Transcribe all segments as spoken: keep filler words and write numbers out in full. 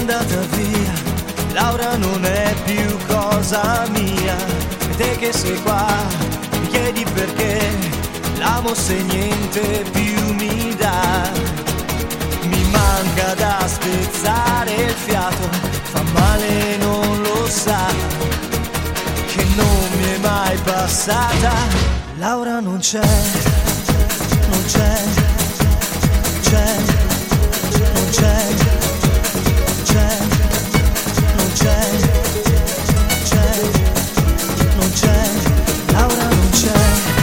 andata via, Laura non è più cosa mia. E te che sei qua, mi chiedi perché, l'amo se niente più mi dà. Mi manca da spezzare il fiato, fa male non lo sa, che non mi è mai passata. Laura non c'è, non c'è, c'è, non c'è, c'è, non c'è, c'è, non c'è, Laura non c'è.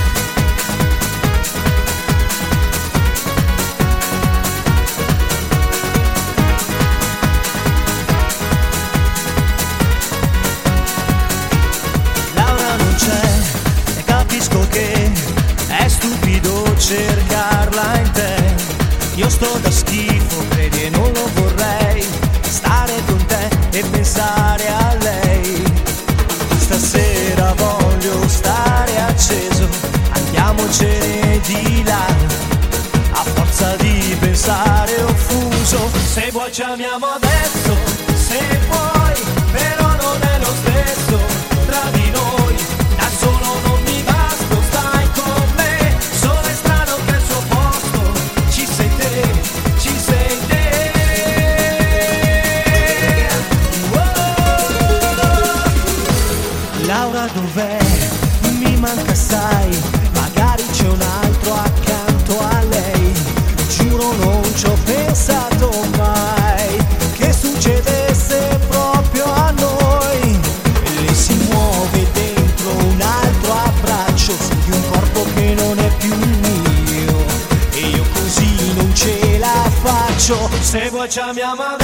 Laura non c'è, e capisco che è stupido cercarla in te. Io sto da schifo, credi e non lo vorrei, stare con te e pensare a lei. Stasera voglio stare acceso, andiamocene di là, a forza di pensare offuso. Se vuoi ci amiamo adesso, se vuoi, però non è lo stesso tra di noi. Da solo non mi basto, stai con me, solo è strano che al suo posto ci sei te, ci sei te. Oh! Laura dov'è? Mi manca sai, magari c'è un altro accanto a lei. Giuro non ci ho pensato mai che succedesse proprio a noi. E lei si muove dentro un altro abbraccio di un corpo che non è più mio, e io così non ce la faccio. Se vuoi ci amiamo adesso.